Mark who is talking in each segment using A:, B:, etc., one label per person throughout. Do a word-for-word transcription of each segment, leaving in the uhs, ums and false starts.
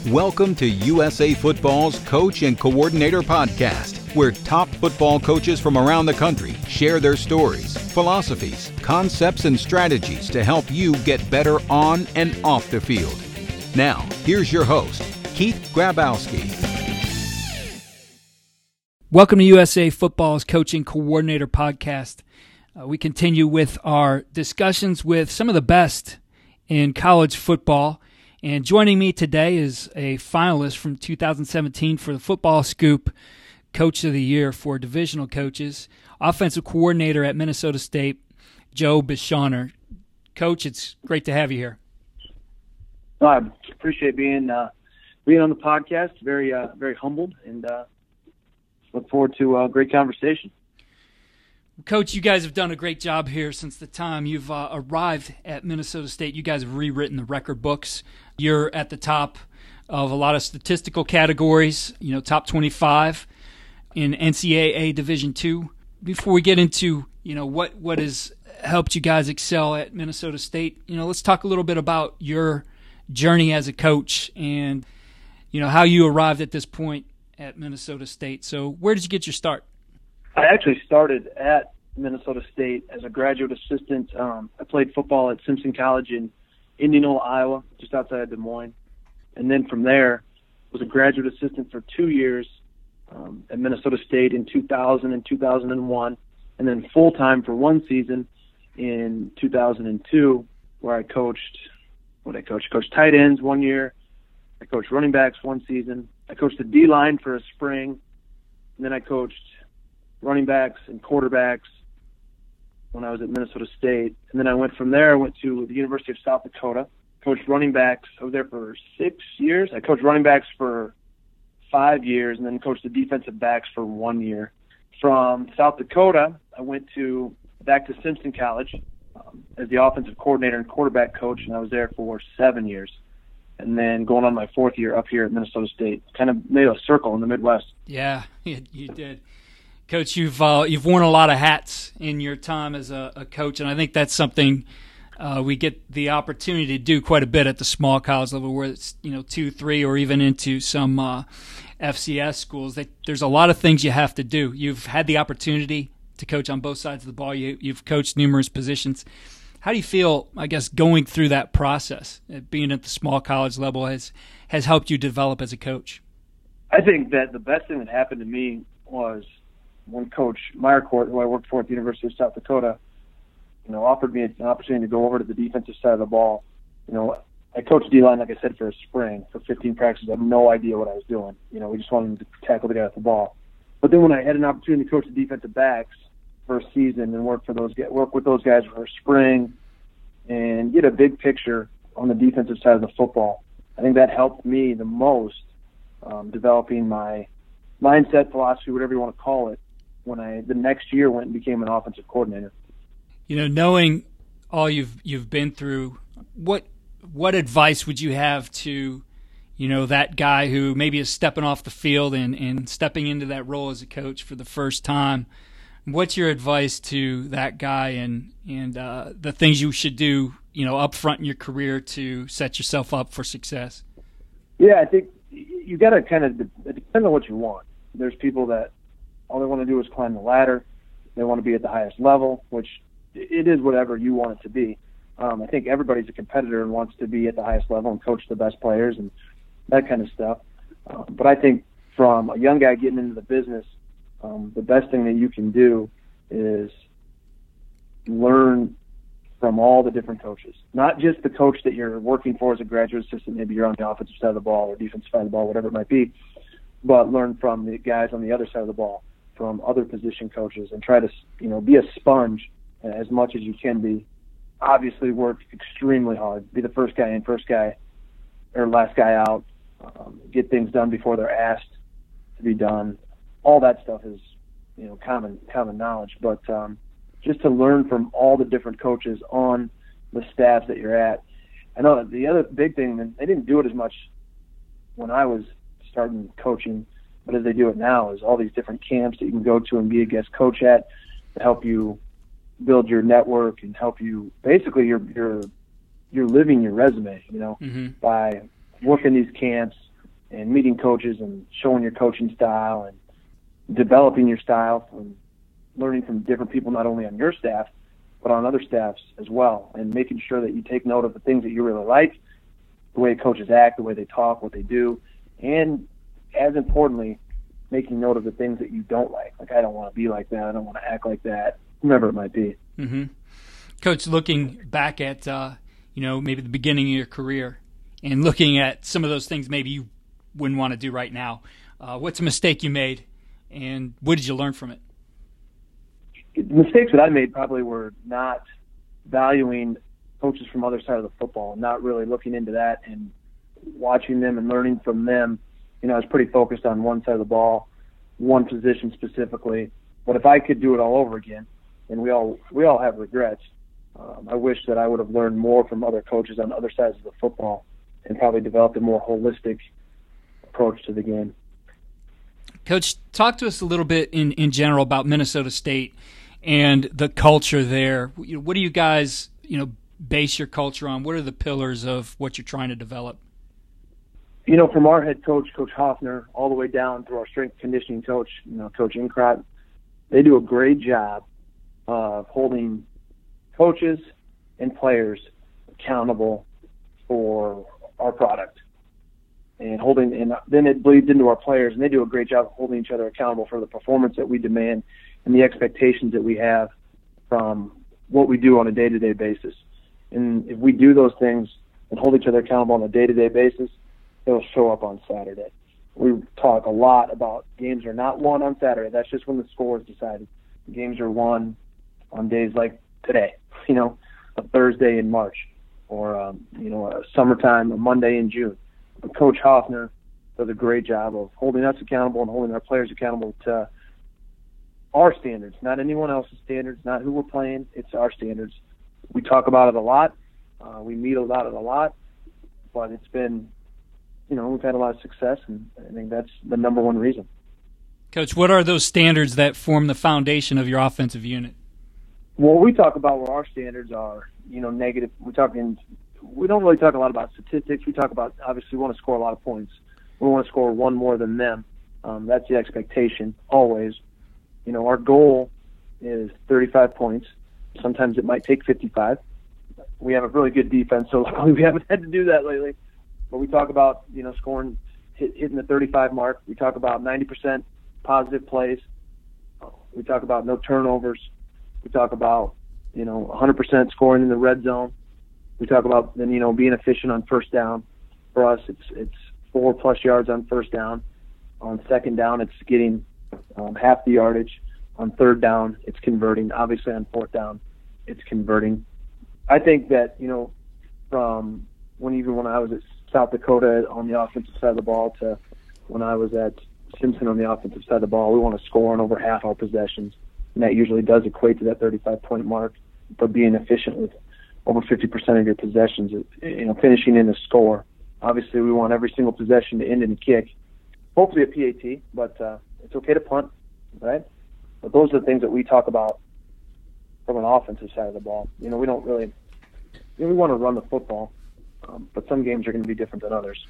A: Welcome to U S A Football's Coach and Coordinator Podcast, where top football coaches from around the country share their stories, philosophies, concepts, and strategies to help you get better on and off the field. Now, here's your host, Keith Grabowski.
B: Welcome to U S A Football's Coaching Coordinator Podcast. Uh, we continue with our discussions with some of the best in college football. And joining me today is a finalist from two thousand seventeen for the Football Scoop Coach of the Year for divisional coaches, offensive coordinator at Minnesota State, Joe Buchahner. Coach, it's great to have you here.
C: Well, I appreciate being uh, being on the podcast. Very uh, very humbled, and uh, look forward to a great conversation.
B: Coach, you guys have done a great job here since the time you've uh, arrived at Minnesota State. You guys have rewritten the record books. You're at the top of a lot of statistical categories, you know, top twenty-five in N C double A Division two. Before we get into, you know, what, what has helped you guys excel at Minnesota State, you know, let's talk a little bit about your journey as a coach and, you know, how you arrived at this point at Minnesota State. So where did you get your start?
C: I actually started at Minnesota State as a graduate assistant. Um, I played football at Simpson College in Indianola, Iowa, just outside of Des Moines. And then from there, was a graduate assistant for two years um, at Minnesota State in two thousand and two thousand one, and then full-time for one season in two thousand two, where I coached, what I coached? Coached tight ends one year. I coached running backs one season. I coached the D-line for a spring. And then I coached running backs and quarterbacks when I was at Minnesota State. And then I went from there, I went to the University of South Dakota, coached running backs. I was there for six years. I coached running backs for five years and then coached the defensive backs for one year. From South Dakota, I went to back to Simpson College um, as the offensive coordinator and quarterback coach, and I was there for seven years. And then going on my fourth year up here at Minnesota State, kind of made a circle in the Midwest.
B: Yeah, you did. Coach, you've uh, you've worn a lot of hats in your time as a, a coach, and I think that's something uh, we get the opportunity to do quite a bit at the small college level, where it's you know two, three, or even into some uh, F C S schools. They, there's a lot of things you have to do. You've had the opportunity to coach on both sides of the ball. You, you've coached numerous positions. How do you feel, I guess, going through that process, being at the small college level, has has helped you develop as a coach?
C: I think that the best thing that happened to me was when Coach Meyercourt, who I worked for at the University of South Dakota, you know, offered me an opportunity to go over to the defensive side of the ball. You know, I coached D-line, like I said, for a spring, for fifteen practices. I had no idea what I was doing. You know, we just wanted to tackle the guy at the ball. But then when I had an opportunity to coach the defensive backs for a season and work for those work with those guys for a spring and get a big picture on the defensive side of the football, I think that helped me the most um, developing my mindset, philosophy, whatever you want to call it, when I the next year went and became an offensive coordinator.
B: You know, knowing all you've you've been through, what what advice would you have to, you know, that guy who maybe is stepping off the field and, and stepping into that role as a coach for the first time? What's your advice to that guy and and uh, the things you should do, you know, up front in your career to set yourself up for success?
C: Yeah, I think you got to kind of it depends on what you want. There's people that all they want to do is climb the ladder. They want to be at the highest level, which it is whatever you want it to be. Um, I think everybody's a competitor and wants to be at the highest level and coach the best players and that kind of stuff. Um, but I think from a young guy getting into the business, um, the best thing that you can do is learn from all the different coaches, not just the coach that you're working for as a graduate assistant. Maybe you're on the offensive side of the ball or defensive side of the ball, whatever it might be, but learn from the guys on the other side of the ball, from other position coaches, and try to, you know, be a sponge as much as you can be. Obviously work extremely hard. Be the first guy in, first guy, or last guy out. Um, get things done before they're asked to be done. All that stuff is, you know, common common knowledge. But um, just to learn from all the different coaches on the staffs that you're at. I know that the other big thing, and they didn't do it as much when I was starting coaching, but as they do it now, is all these different camps that you can go to and be a guest coach at to help you build your network and help you. Basically, you're you're you're living your resume, you know,
B: mm-hmm.
C: by working these camps, and meeting coaches and showing your coaching style and developing your style from learning from different people, not only on your staff, but on other staffs as well, and making sure that you take note of the things that you really like, the way coaches act, the way they talk, what they do, and as importantly, making note of the things that you don't like. Like, I don't want to be like that. I don't want to act like that, whomever it might be.
B: Mm-hmm. Coach, looking back at, uh, you know, maybe the beginning of your career and looking at some of those things maybe you wouldn't want to do right now, uh, what's a mistake you made, and what did you learn from it?
C: The mistakes that I made probably were not valuing coaches from other side of the football, not really looking into that and watching them and learning from them. You know, I was pretty focused on one side of the ball, one position specifically. But if I could do it all over again, and we all we all have regrets, um, I wish that I would have learned more from other coaches on other sides of the football and probably developed a more holistic approach to the game.
B: Coach, talk to us a little bit in, in general about Minnesota State and the culture there. What do you guys, you know, base your culture on? What are the pillars of what you're trying to develop?
C: You know, from our head coach, Coach Hoffner, all the way down through our strength conditioning coach, you know, Coach Inkrot, they do a great job of holding coaches and players accountable for our product. And holding, and then it bleeds into our players, and they do a great job of holding each other accountable for the performance that we demand and the expectations that we have from what we do on a day-to-day basis. And if we do those things and hold each other accountable on a day-to-day basis, it'll show up on Saturday. We talk a lot about games are not won on Saturday. That's just when the score is decided. Games are won on days like today, you know, a Thursday in March, or, um, you know, a summertime, a Monday in June. But Coach Hoffner does a great job of holding us accountable and holding our players accountable to our standards, not anyone else's standards, not who we're playing. It's our standards. We talk about it a lot. Uh, we meet about it a lot, but it's been, you know, we've had a lot of success, and I think that's the number one reason.
B: Coach, what are those standards that form the foundation of your offensive unit?
C: Well, we talk about where our standards are, you know, negative. We talk in, we don't really talk a lot about statistics. We talk about, obviously, we want to score a lot of points. We want to score one more than them. Um, that's the expectation, always. You know, our goal is thirty-five points. Sometimes it might take fifty-five. We have a really good defense, so we haven't had to do that lately. But we talk about, you know, scoring, hit, hitting the thirty-five mark. We talk about ninety percent positive plays. We talk about no turnovers. We talk about, you know, one hundred percent scoring in the red zone. We talk about, then, you know, being efficient on first down. For us, it's it's four plus yards on first down. On second down, it's getting um, half the yardage. On third down, it's converting. Obviously, on fourth down, it's converting. I think that, you know, from when even when I was at South Dakota on the offensive side of the ball to when I was at Simpson on the offensive side of the ball, we want to score on over half our possessions, and that usually does equate to that thirty-five point mark. But being efficient with over fifty percent of your possessions, you know, finishing in a score. Obviously, we want every single possession to end in a kick, hopefully a P A T, but uh, it's okay to punt, right? But those are the things that we talk about from an offensive side of the ball. You know, we don't really, you know, we want to run the football, um, but some games are going to be different than others.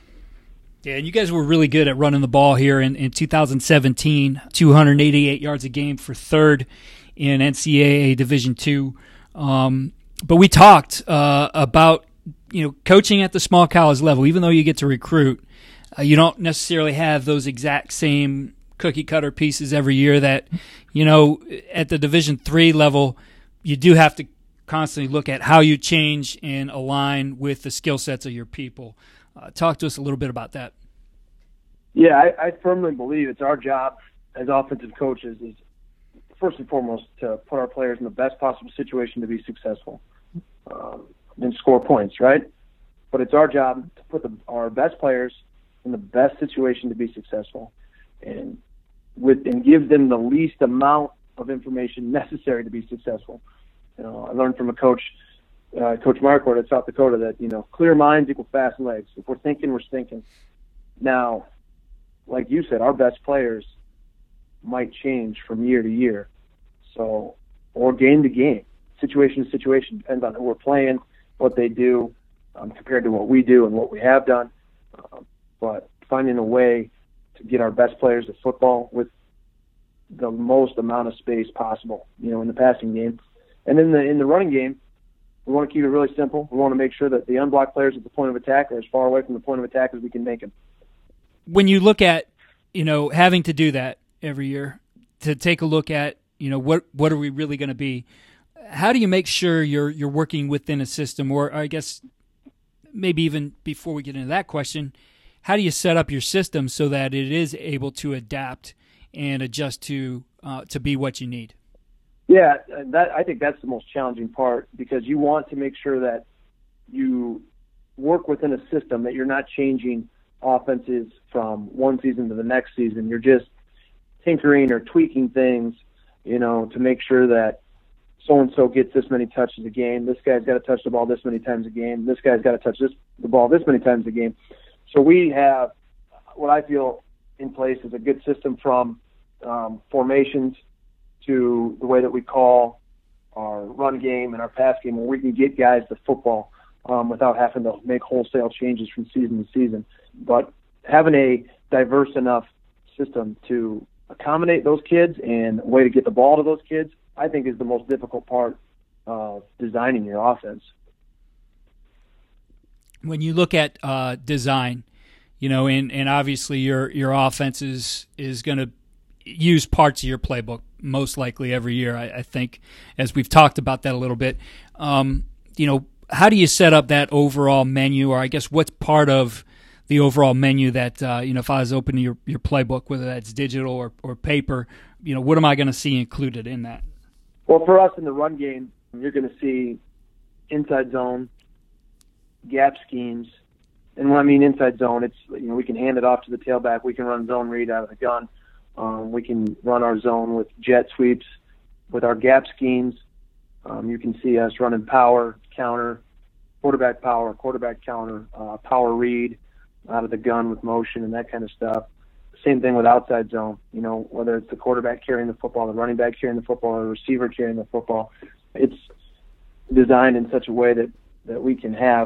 B: Yeah, and you guys were really good at running the ball here in, in two thousand seventeen, two hundred eighty-eight yards a game for third in N C double A Division two. Um, but we talked uh, about, you know, coaching at the small college level. Even though you get to recruit, uh, you don't necessarily have those exact same cookie cutter pieces every year that, you know, at the Division three level, you do have to constantly look at how you change and align with the skill sets of your people. Uh, talk to us a little bit about that.
C: Yeah, I, I firmly believe it's our job as offensive coaches is first and foremost to put our players in the best possible situation to be successful, um, and score points, right? But it's our job to put the, our best players in the best situation to be successful, and with and give them the least amount of information necessary to be successful. You know, I learned from a coach, uh, Coach Marquardt at South Dakota, that, you know, clear minds equal fast legs. If we're thinking, we're thinking. Now, like you said, our best players might change from year to year, so or game to game, situation to situation, depends on who we're playing, what they do, um, compared to what we do and what we have done. Um, but finding a way to get our best players to football with the most amount of space possible, you know, in the passing game. And in the in the running game, we want to keep it really simple. We want to make sure that the unblocked players at the point of attack are as far away from the point of attack as we can make them.
B: When you look at, you know, having to do that every year, to take a look at, you know, what what are we really going to be, how do you make sure you're you're working within a system, or I guess maybe even before we get into that question, how do you set up your system so that it is able to adapt and adjust to uh, to be what you need?
C: Yeah, that I think that's the most challenging part, because you want to make sure that you work within a system, that you're not changing offenses from one season to the next season. You're just tinkering or tweaking things, you know, to make sure that so-and-so gets this many touches a game. This guy's got to touch the ball this many times a game. This guy's got to touch this the ball this many times a game. So we have what I feel in place is a good system from um, formations to the way that we call our run game and our pass game, where we can get guys to football um, without having to make wholesale changes from season to season. But having a diverse enough system to accommodate those kids and a way to get the ball to those kids, I think is the most difficult part of designing your offense.
B: When you look at uh, design, you know, and, and obviously your your offense is, is going to use parts of your playbook most likely every year, I, I think, as we've talked about that a little bit. Um, you know, how do you set up that overall menu, or I guess what's part of the overall menu that, uh, you know, if I was opening your, your playbook, whether that's digital or, or paper, you know, what am I going to see included in that?
C: Well, for us in the run game, you're going to see inside zone, gap schemes. And when I mean inside zone, it's, you know, we can hand it off to the tailback. We can run zone read out of the gun. Um, we can run our zone with jet sweeps. With our gap schemes, um, you can see us running power, counter, quarterback power, quarterback counter, uh, power read out of the gun with motion and that kind of stuff. Same thing with outside zone, you know, whether it's the quarterback carrying the football, the running back carrying the football, or the receiver carrying the football. It's designed in such a way that, that we can have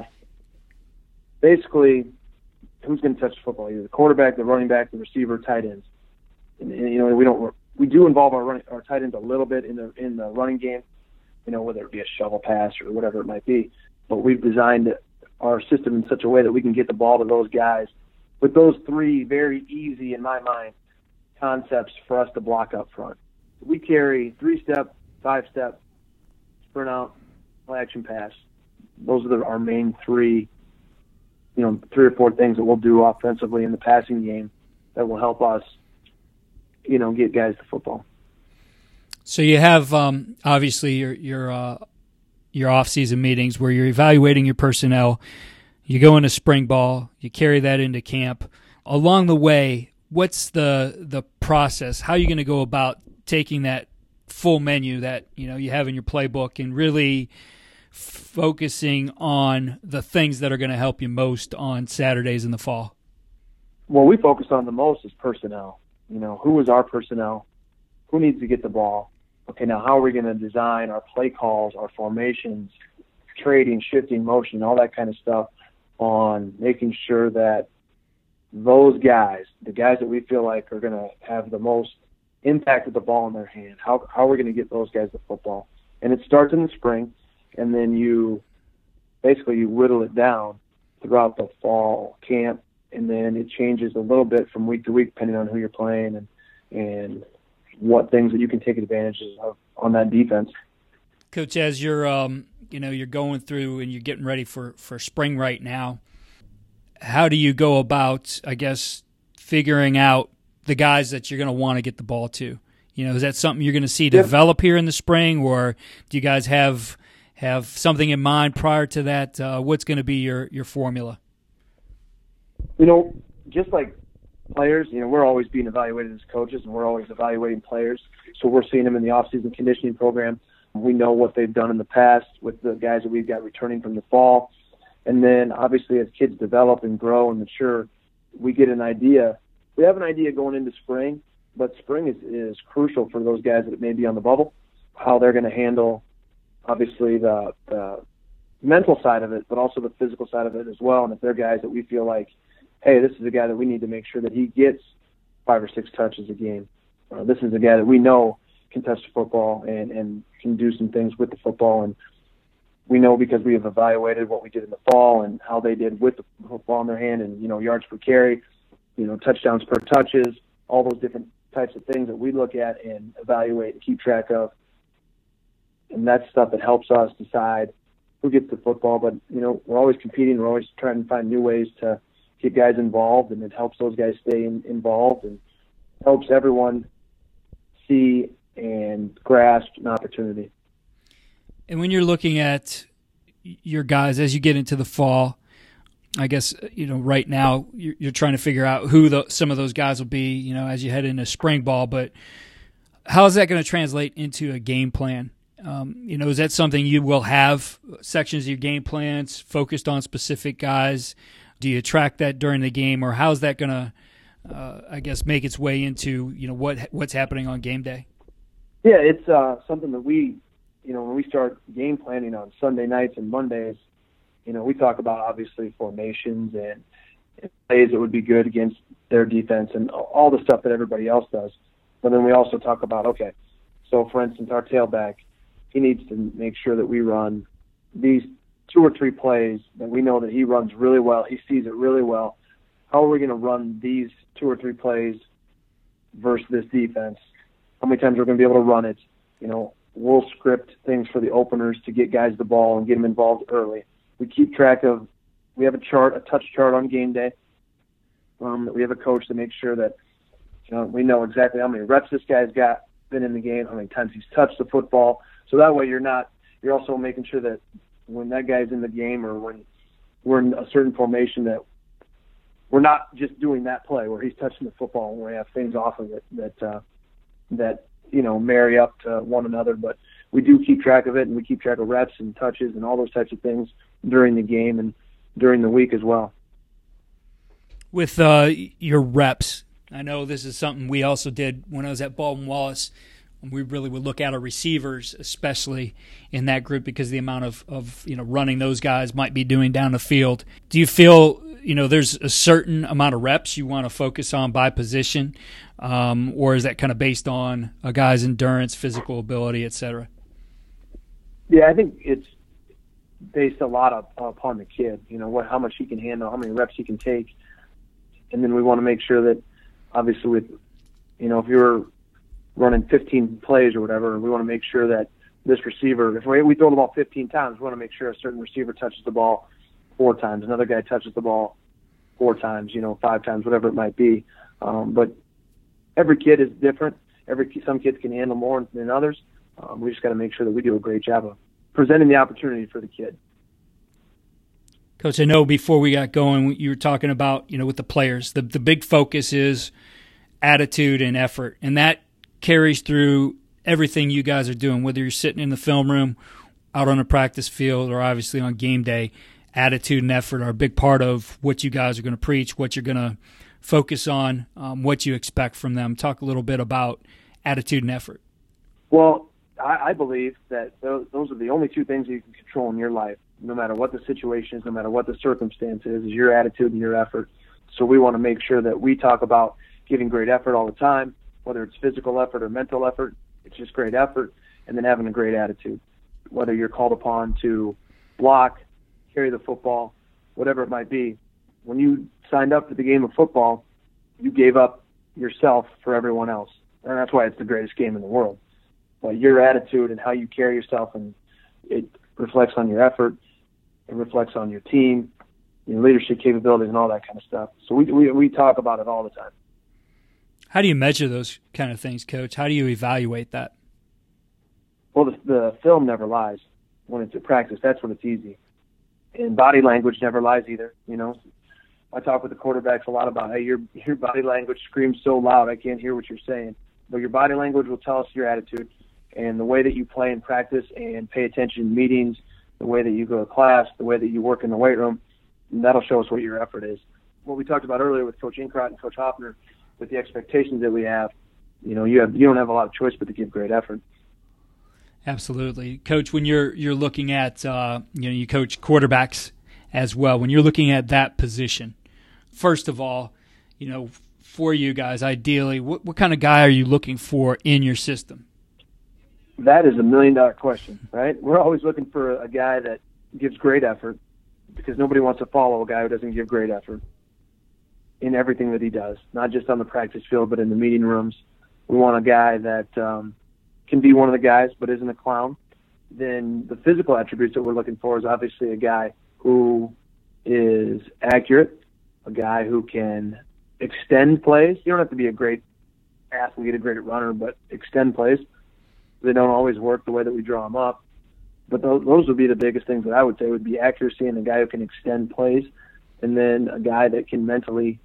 C: basically who's going to touch the football, either the quarterback, the running back, the receiver, tight ends. And, and, you know, we don't we do involve our running, our tight ends a little bit in the in the running game, you know, whether it be a shovel pass or whatever it might be. But we've designed our system in such a way that we can get the ball to those guys with those three very easy, in my mind, concepts for us to block up front. We carry three-step, five-step, sprint out, play action pass. Those are the, our main three, you know, three or four things that we'll do offensively in the passing game that will help us, you know, get guys to football.
B: So you have um, obviously your your uh, your off-season meetings where you're evaluating your personnel. You go into spring ball. You carry that into camp. Along the way, what's the the process? How are you going to go about taking that full menu that you know you have in your playbook and really focusing on the things that are going to help you most on Saturdays in the fall?
C: What we focus on the most is personnel. You know, who is our personnel? Who needs to get the ball? Okay, now how are we going to design our play calls, our formations, trading, shifting, motion, all that kind of stuff on making sure that those guys, the guys that we feel like are going to have the most impact with the ball in their hand, how, how are we going to get those guys to football? And it starts in the spring, and then you basically you whittle it down throughout the fall camp, and then it changes a little bit from week to week depending on who you're playing and and what things that you can take advantage of on that defense.
B: Coach, as you're um, you know you're going through and you're getting ready for, for spring right now, how do you go about, I guess, figuring out the guys that you're going to want to get the ball to? You know, is that something you're going to see develop here in the spring, or do you guys have have something in mind prior to that? Uh, what's going to be your, your formula?
C: You know, just like players, you know, we're always being evaluated as coaches, and we're always evaluating players. So we're seeing them in the off-season conditioning program. We know what they've done in the past with the guys that we've got returning from the fall. And then, obviously, as kids develop and grow and mature, we get an idea. We have an idea going into spring, but spring is, is crucial for those guys that may be on the bubble, how they're going to handle, obviously, the, the mental side of it, but also the physical side of it as well. And if they're guys that we feel like hey, this is a guy that we need to make sure that he gets five or six touches a game. Uh, this is a guy that we know can touch the football and, and can do some things with the football. And we know because we have evaluated what we did in the fall and how they did with the football in their hand and, you know, yards per carry, you know, touchdowns per touches, all those different types of things that we look at and evaluate and keep track of. And that's stuff that helps us decide who gets the football. But, you know, we're always competing. We're always trying to find new ways to get guys involved, and it helps those guys stay in, involved and helps everyone see and grasp an opportunity.
B: And when you're looking at your guys as you get into the fall, I guess, you know, right now you're, you're trying to figure out who the, some of those guys will be, you know, as you head into spring ball. But how is that going to translate into a game plan? Um, you know, is that something you will have sections of your game plans focused on specific guys? Do you track that during the game, or how's that going to, uh, I guess, make its way into, you know, what what's happening on game day?
C: Yeah, it's uh, something that we, you know, when we start game planning on Sunday nights and Mondays, you know, we talk about obviously formations and, and plays that would be good against their defense and all the stuff that everybody else does. But then we also talk about, okay, so for instance, our tailback, he needs to make sure that we run these two or three plays that we know that he runs really well. He sees it really well. How are we going to run these two or three plays versus this defense? How many times we're going to be able to run it? You know, we'll script things for the openers to get guys the ball and get them involved early. We keep track of, we have a chart, a touch chart on game day. Um, we have a coach to make sure that, you know, we know exactly how many reps this guy's got, been in the game, how many times he's touched the football. So that way you're not, you're also making sure that when that guy's in the game or when we're in a certain formation that we're not just doing that play where he's touching the football and we have things off of it that, uh, that, you know, marry up to one another. But we do keep track of it, and we keep track of reps and touches and all those types of things during the game and during the week as well.
B: With uh, your reps, I know this is something we also did when I was at Baldwin Wallace. We really would look at our receivers, especially in that group, because the amount of, of you know running those guys might be doing down the field. Do you feel you know there's a certain amount of reps you want to focus on by position, um, or is that kind of based on a guy's endurance, physical ability, et cetera?
C: Yeah, I think it's based a lot of, upon the kid. You know what, how much he can handle, how many reps he can take, and then we want to make sure that, obviously, with you know if you're running fifteen plays or whatever, we want to make sure that this receiver, if we, we throw the ball fifteen times, we want to make sure a certain receiver touches the ball four times, another guy touches the ball four times, you know, five times, whatever it might be. Um, but every kid is different. Every Some kids can handle more than others. Um, we just got to make sure that we do a great job of presenting the opportunity for the kid.
B: Coach, I know before we got going, you were talking about, you know, with the players, the the big focus is attitude and effort, and that carries through everything you guys are doing, whether you're sitting in the film room, out on a practice field, or obviously on game day. Attitude and effort are a big part of what you guys are going to preach, what you're going to focus on, um, what you expect from them. Talk a little bit about attitude and effort.
C: Well, I, I believe that those, those are the only two things you can control in your life, no matter what the situation is, no matter what the circumstance is, is your attitude and your effort. So we want to make sure that we talk about giving great effort all the time, whether it's physical effort or mental effort. It's just great effort, and then having a great attitude. Whether you're called upon to block, carry the football, whatever it might be. When you signed up for the game of football, you gave up yourself for everyone else. And that's why it's the greatest game in the world. But your attitude and how you carry yourself, and it reflects on your effort, it reflects on your team, your leadership capabilities, and all that kind of stuff. So we we, we talk about it all the time.
B: How do you measure those kind of things, Coach? How do you evaluate that?
C: Well, the, the film never lies. When it's at practice, that's when it's easy. And body language never lies either. You know, I talk with the quarterbacks a lot about, hey, your your body language screams so loud I can't hear what you're saying. But your body language will tell us your attitude, and the way that you play in practice and pay attention in meetings, the way that you go to class, the way that you work in the weight room, that'll show us what your effort is. What we talked about earlier with Coach Inkrot and Coach Hoffner, with the expectations that we have, you know, you have you don't have a lot of choice but to give great effort.
B: Absolutely, Coach. When you're you're looking at uh, you know you coach quarterbacks as well. When you're looking at that position, first of all, you know, for you guys, ideally, what, what kind of guy are you looking for in your system?
C: That is a million-dollar question, right? We're always looking for a guy that gives great effort, because nobody wants to follow a guy who doesn't give great effort in everything that he does, not just on the practice field, but in the meeting rooms. We want a guy that um, can be one of the guys but isn't a clown. Then the physical attributes that we're looking for is obviously a guy who is accurate, a guy who can extend plays. You don't have to be a great athlete, a great runner, but extend plays. They don't always work the way that we draw them up. But those, those would be the biggest things that I would say would be accuracy and a guy who can extend plays, and then a guy that can mentally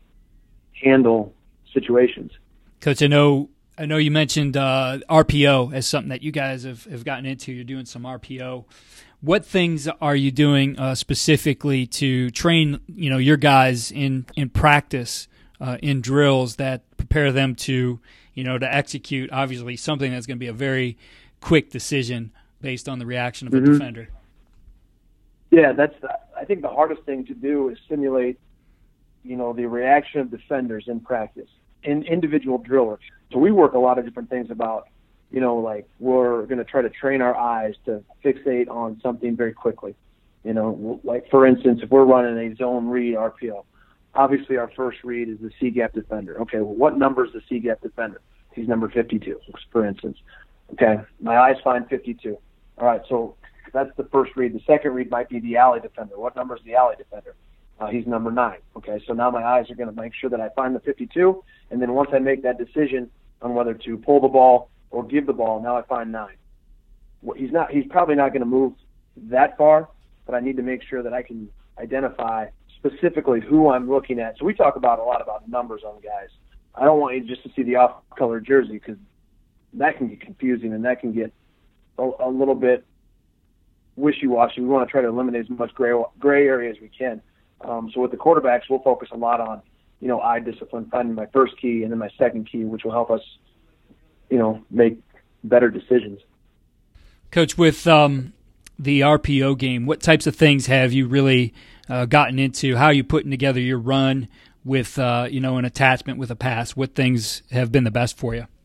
C: handle situations.
B: Coach, I know I know you mentioned uh, R P O as something that you guys have, have gotten into. You're doing some R P O. What things are you doing uh, specifically to train, you know, your guys in in practice, uh, in drills that prepare them to, you know, to execute obviously something that's going to be a very quick decision based on the reaction of a
C: mm-hmm.
B: defender?
C: Yeah, that's the, I think the hardest thing to do is simulate, you know, the reaction of defenders in practice, in individual drillers. So we work a lot of different things about, you know, like we're going to try to train our eyes to fixate on something very quickly. You know, like for instance, if we're running a zone read R P O, obviously our first read is the C-gap defender. Okay, well, what number is the C-gap defender? He's number fifty-two, for instance. Okay, my eyes find fifty-two. All right, so that's the first read. The second read might be the alley defender. What number is the alley defender? Uh, he's number nine. Okay, so now my eyes are going to make sure that I find the fifty-two, and then once I make that decision on whether to pull the ball or give the ball, now I find nine. Well, he's not. He's probably not going to move that far, but I need to make sure that I can identify specifically who I'm looking at. So we talk about a lot about numbers on guys. I don't want you just to see the off-color jersey, because that can get confusing and that can get a, a little bit wishy-washy. We want to try to eliminate as much gray gray area as we can. Um, so with the quarterbacks, we'll focus a lot on, you know, eye discipline, finding my first key and then my second key, which will help us, you know, make better decisions.
B: Coach, with um, the R P O game, what types of things have you really uh, gotten into? How are you putting together your run with, uh, you know, an attachment with a pass? What things have been the best for you?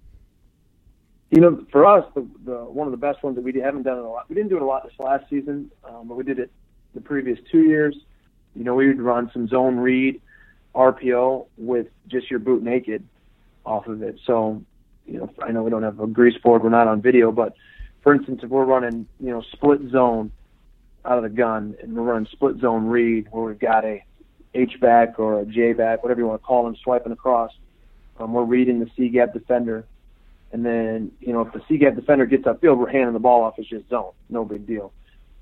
C: You know, for us, the, the one of the best ones that we haven't done it a lot. We didn't do it a lot this last season, um, but we did it the previous two years. You know, we would run some zone read R P O with just your boot naked off of it. So, you know, I know we don't have a grease board, we're not on video, but for instance, if we're running, you know, split zone out of the gun and we're running split zone read where we've got a H-back or a J-back, whatever you want to call them, swiping across, um, we're reading the C-gap defender. And then, you know, if the C-gap defender gets upfield, we're handing the ball off as just zone. No big deal.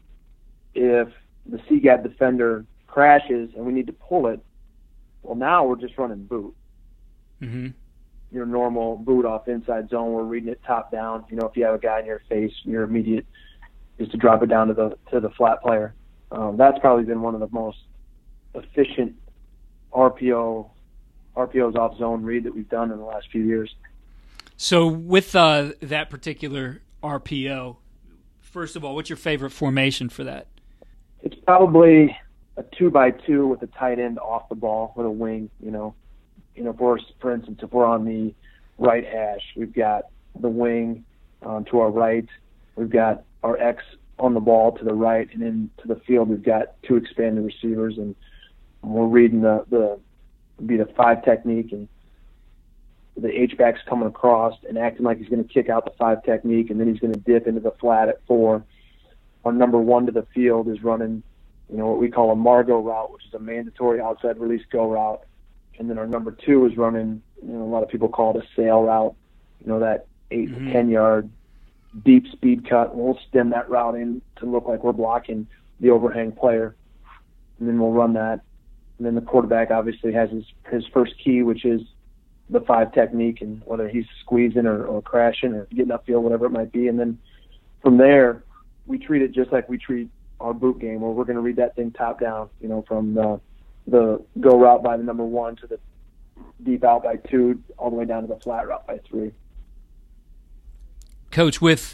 C: If the C-gap defender crashes and we need to pull it, well, now we're just running boot.
B: Mm-hmm.
C: Your normal boot off inside zone. We're reading it top down. You know, if you have a guy in your face, your immediate is to drop it down to the to the flat player. Um, that's probably been one of the most efficient R P O R P Os off zone read that we've done in the last few years.
B: So with uh, that particular R P O, first of all, what's your favorite formation for that?
C: It's probably a two by two with a tight end off the ball with a wing. You know, you know, for for instance, if we're on the right hash, we've got the wing um, to our right. We've got our X on the ball to the right, and then to the field we've got two expanded receivers, and we're reading the the be the five technique, and the H-back's coming across and acting like he's going to kick out the five technique, and then he's going to dip into the flat at four. Our number one to the field is running, you know, what we call a Margot route, which is a mandatory outside release go route. And then our number two is running, you know, a lot of people call it a sail route, you know, that eight mm-hmm. to ten yard deep speed cut. And we'll stem that route in to look like we're blocking the overhang player. And then we'll run that. And then the quarterback obviously has his, his first key, which is the five technique, and whether he's squeezing or, or crashing or getting upfield, whatever it might be. And then from there, we treat it just like we treat our boot game, where we're going to read that thing top down, you know, from the, the go route by the number one to the deep out by two, all the way down to the flat route by three.
B: Coach, with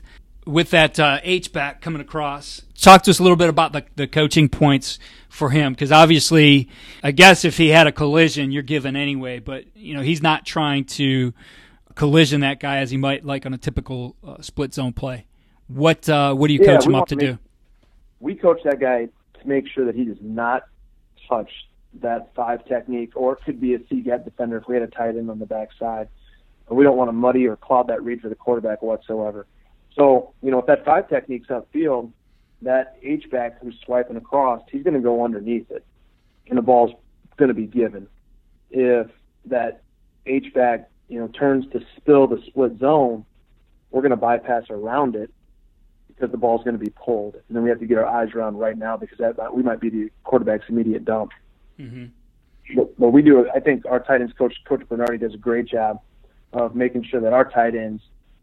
B: with that uh, H-back coming across, talk to us a little bit about the, the coaching points for him, because obviously, I guess if he had a collision, you're given anyway, but you know he's not trying to collision that guy as he might like on a typical uh, split zone play. What uh, what do you
C: yeah,
B: coach him up to
C: make,
B: do?
C: We coach that guy to make sure that he does not touch that five technique, or it could be a C-gap defender if we had a tight end on the backside. We don't want to muddy or cloud that read for the quarterback whatsoever. So, you know, if that five technique's upfield, that H-back who's swiping across, he's going to go underneath it, and the ball's going to be given. If that H-back, you know, turns to spill the split zone, we're going to bypass around it because the ball's going to be pulled. And then we have to get our eyes around right now because that we might be the quarterback's immediate dump.
B: Mm-hmm.
C: But, but we do, I think our tight ends coach, Coach Bernardi, does a great job of making sure that our tight ends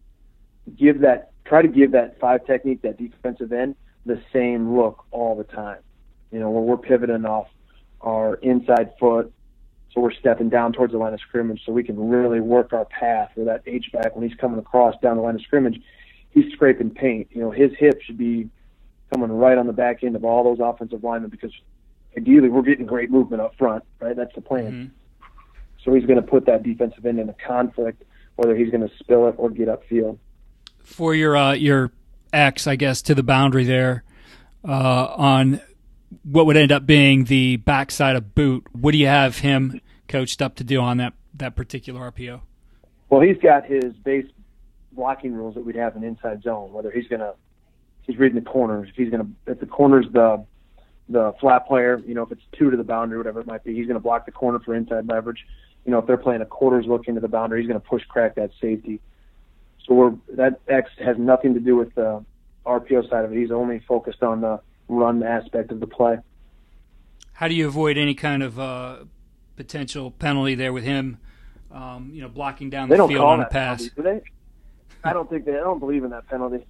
C: give that, try to give that five technique, that defensive end, the same look all the time. You know, where we're pivoting off our inside foot, so we're stepping down towards the line of scrimmage so we can really work our path where that H-back, when he's coming across down the line of scrimmage, he's scraping paint. You know, his hip should be coming right on the back end of all those offensive linemen because ideally we're getting great movement up front, right? That's the plan. Mm-hmm. So he's going to put that defensive end in a conflict, whether he's going to spill it or get upfield.
B: For your uh, your X, I guess, to the boundary there uh, on what would end up being the backside of boot, what do you have him coached up to do on that, that particular R P O?
C: Well, he's got his base blocking rules that we'd have in inside zone, whether he's going to – he's reading the corners. If he's going to – if the corner's the the flat player, you know, if it's two to the boundary, whatever it might be, he's going to block the corner for inside leverage. You know, if they're playing a quarters look into the boundary, he's going to push crack that safety. So we're, that X has nothing to do with the R P O side of it. He's only focused on the run aspect of the play.
B: How do you avoid any kind of uh, potential penalty there with him, um, you know, blocking down the field on a pass?
C: Penalty, do they? I don't think they. I don't believe in that penalty.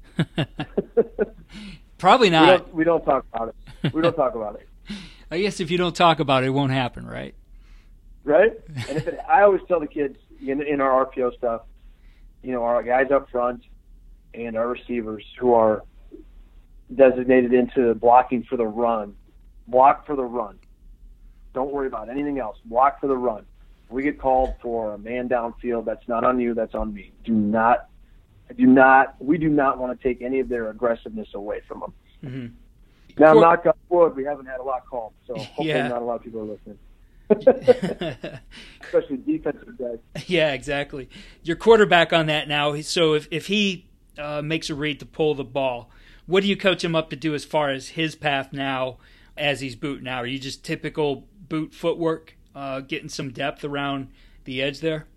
B: Probably not.
C: We don't, we don't talk about it. We don't talk about it.
B: I guess if you don't talk about it, it won't happen, right?
C: Right. And if it, I always tell the kids in, in our R P O stuff, you know, our guys up front and our receivers who are designated into blocking for the run, block for the run. Don't worry about anything else. Block for the run. We get called for a man downfield. That's not on you. That's on me. Do not, do not. We do not want to take any of their aggressiveness away from them. Mm-hmm. Now, knock on wood, we haven't had a lot called, so hopefully yeah. not a lot of people are listening. Especially defensive guys.
B: Yeah, exactly. Your quarterback on that now. So if if he uh, makes a read to pull the ball, what do you coach him up to do as far as his path now as he's booting out? Are you just typical boot footwork, uh, getting some depth around the edge there?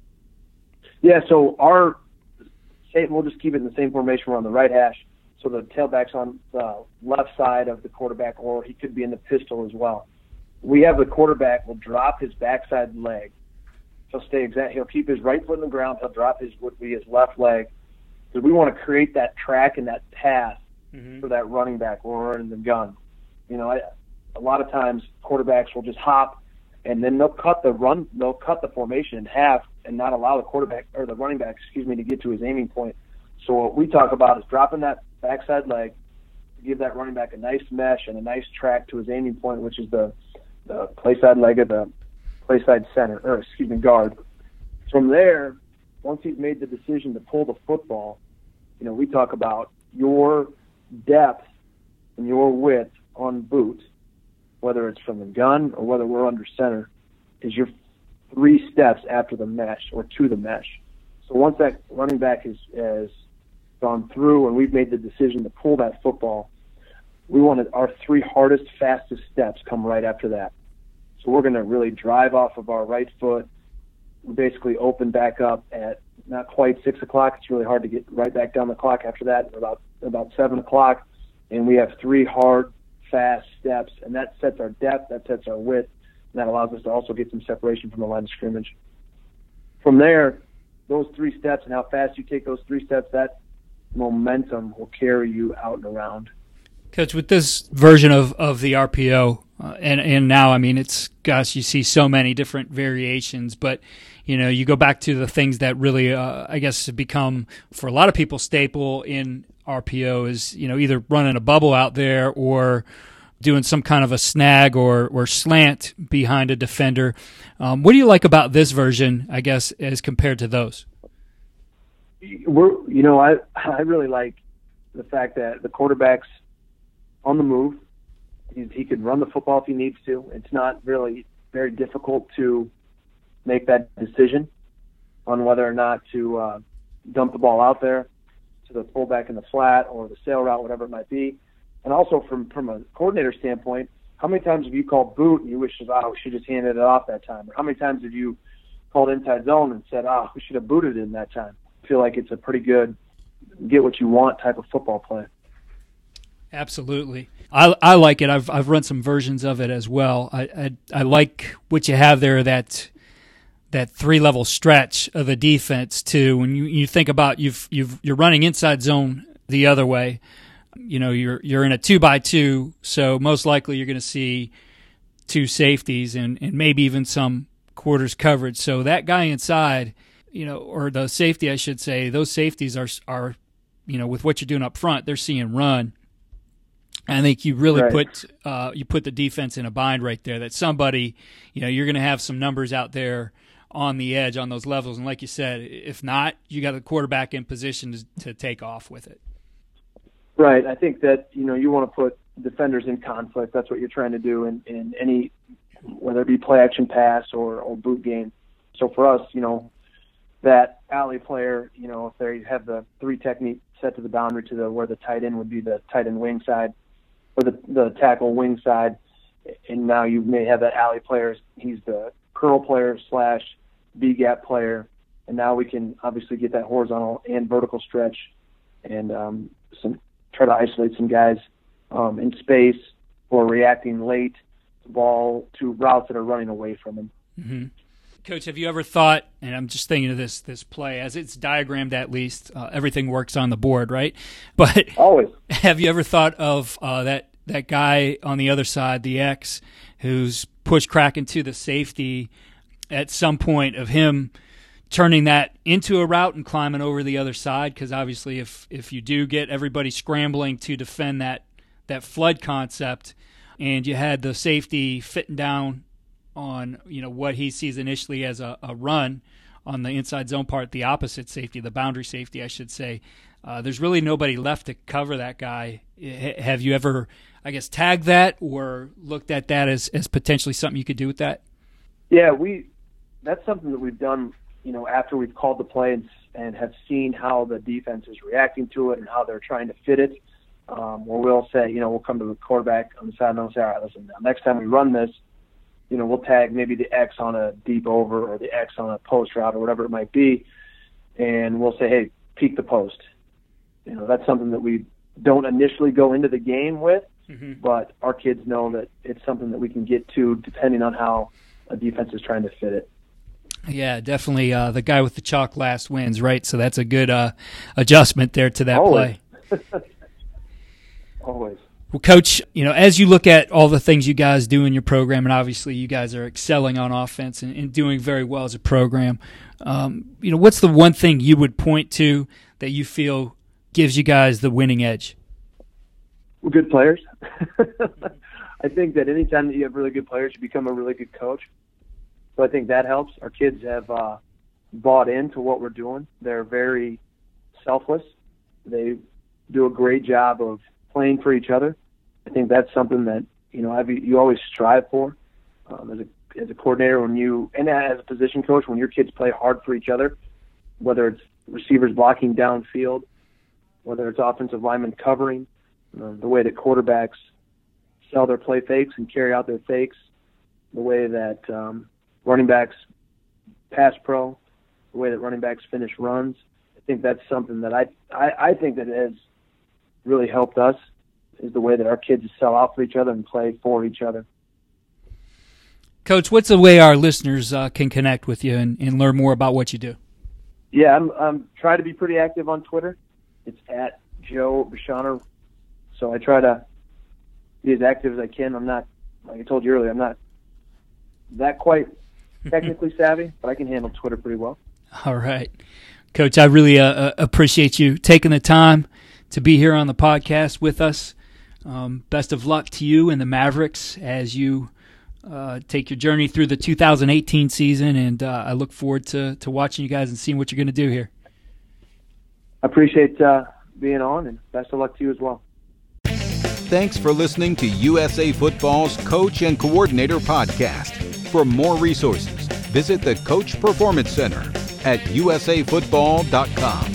C: Yeah. So our we'll just keep it in the same formation. We're on the right hash, so the tailback's on the left side of the quarterback, or he could be in the pistol as well. We have the quarterback will drop his backside leg. He'll stay exact. He'll keep his right foot in the ground. He'll drop his would be his left leg because we want to create that track and that path mm-hmm. for that running back when we're in the gun. You know, I, a lot of times quarterbacks will just hop and then they'll cut the run. They'll cut the formation in half and not allow the quarterback or the running back, excuse me, to get to his aiming point. So what we talk about is dropping that backside leg to give that running back a nice mesh and a nice track to his aiming point, which is the the play side leg of the play side center, or excuse me, guard. From there, once he's made the decision to pull the football, you know, we talk about your depth and your width on boot, whether it's from the gun or whether we're under center, is your three steps after the mesh or to the mesh. So once that running back has, has gone through and we've made the decision to pull that football, we wanted our three hardest, fastest steps come right after that. So we're going to really drive off of our right foot. We basically open back up at not quite six o'clock. It's really hard to get right back down the clock after that, about about seven o'clock. And we have three hard, fast steps, and that sets our depth, that sets our width, and that allows us to also get some separation from the line of scrimmage. From there, those three steps and how fast you take those three steps, that momentum will carry you out and around.
B: Coach, with this version of, of the R P O, uh, and, and now, I mean, it's, gosh, you see so many different variations, but, you know, you go back to the things that really, uh, I guess, have become, for a lot of people, staple in R P O is, you know, either running a bubble out there or doing some kind of a snag or, or slant behind a defender. Um, what do you like about this version, I guess, as compared to those?
C: We're, you know, I I really like the fact that the quarterback's on the move. He, he can run the football if he needs to. It's not really very difficult to make that decision on whether or not to uh, dump the ball out there to the fullback in the flat or the sail route, whatever it might be. And also from, from a coordinator standpoint, how many times have you called boot and you wish, oh, we should have just handed it off that time? Or how many times have you called inside zone and said, oh, we should have booted in that time? I feel like it's a pretty good get what you want type of football play.
B: Absolutely. I, I like it. I've I've run some versions of it as well. I, I I like what you have there, that that three level stretch of the defense too. When you, you think about you've you've you're running inside zone the other way, you know, you're you're in a two by two, so most likely you're going to see two safeties and, and maybe even some quarters coverage. So that guy inside, you know, or the safety, I should say, those safeties are are, you know, with what you're doing up front, they're seeing run. I think you really
C: right.
B: put uh, you put the defense in a bind right there. That somebody, you know, you're going to have some numbers out there on the edge on those levels, and like you said, if not, you got the quarterback in position to, to take off with it.
C: Right. I think that, you know, you want to put defenders in conflict. That's what you're trying to do in, in any, whether it be play action pass or, or boot game. So for us, you know, that alley player, you know, if they have the three technique set to the boundary to the where the tight end would be the tight end wing side, or the, the tackle wing side, and now you may have that alley player. He's the curl player slash B-gap player, and now we can obviously get that horizontal and vertical stretch and um, some try to isolate some guys um, in space or reacting late to ball to routes that are running away from him.
B: Mm-hmm. Coach, have you ever thought, and I'm just thinking of this this play, as it's diagrammed at least, uh, everything works on the board, right? But
C: always.
B: Have you ever thought of uh, that, that guy on the other side, the X, who's pushed crack into the safety at some point of him turning that into a route and climbing over the other side? Because obviously if, if you do get everybody scrambling to defend that, that flood concept and you had the safety fitting down on, you know, what he sees initially as a, a run on the inside zone part, the opposite safety, the boundary safety, I should say. Uh, there's really nobody left to cover that guy. H- have you ever, I guess, tagged that or looked at that as, as potentially something you could do with that?
C: Yeah, we. That's something that we've done, you know, after we've called the play and, and have seen how the defense is reacting to it and how they're trying to fit it. Um, where we'll say, you know, we'll come to the quarterback on the side and we'll say, all right, listen, next time we run this, you know, we'll tag maybe the X on a deep over or the X on a post route or whatever it might be, and we'll say, hey, peek the post. You know, that's something that we don't initially go into the game with, mm-hmm. but our kids know that it's something that we can get to depending on how a defense is trying to fit it.
B: Yeah, definitely. Uh, the guy with the chalk last wins, right? So that's a good uh, adjustment there to that
C: Always.
B: play.
C: Always.
B: Well, Coach, you know, as you look at all the things you guys do in your program, and obviously you guys are excelling on offense and, and doing very well as a program, um, you know, what's the one thing you would point to that you feel gives you guys the winning edge?
C: We're good players. I think that anytime that you have really good players, you become a really good coach. So I think that helps. Our kids have uh, bought into what we're doing. They're very selfless. They do a great job of playing for each other. I think that's something that, you know, I've, you always strive for um, as a as a coordinator when you, and as a position coach, when your kids play hard for each other, whether it's receivers blocking downfield, whether it's offensive linemen covering, uh, the way that quarterbacks sell their play fakes and carry out their fakes, the way that um, running backs pass pro, the way that running backs finish runs. I think that's something that I, I, I think that has really helped us, is the way that our kids sell out for each other and play for each other.
B: Coach, what's the way our listeners uh, can connect with you and, and learn more about what you do?
C: Yeah, I'm, I'm trying to be pretty active on Twitter. It's at Joe Bishoner. So I try to be as active as I can. I'm not, like I told you earlier, I'm not that quite technically savvy, but I can handle Twitter pretty well.
B: All right. Coach, I really uh, appreciate you taking the time to be here on the podcast with us. Um, best of luck to you and the Mavericks as you uh, take your journey through the two thousand eighteen season, and uh, I look forward to, to watching you guys and seeing what you're going to do here.
C: I appreciate uh, being on, and best of luck to you as well.
A: Thanks for listening to U S A Football's Coach and Coordinator Podcast. For more resources, visit the Coach Performance Center at U S A football dot com.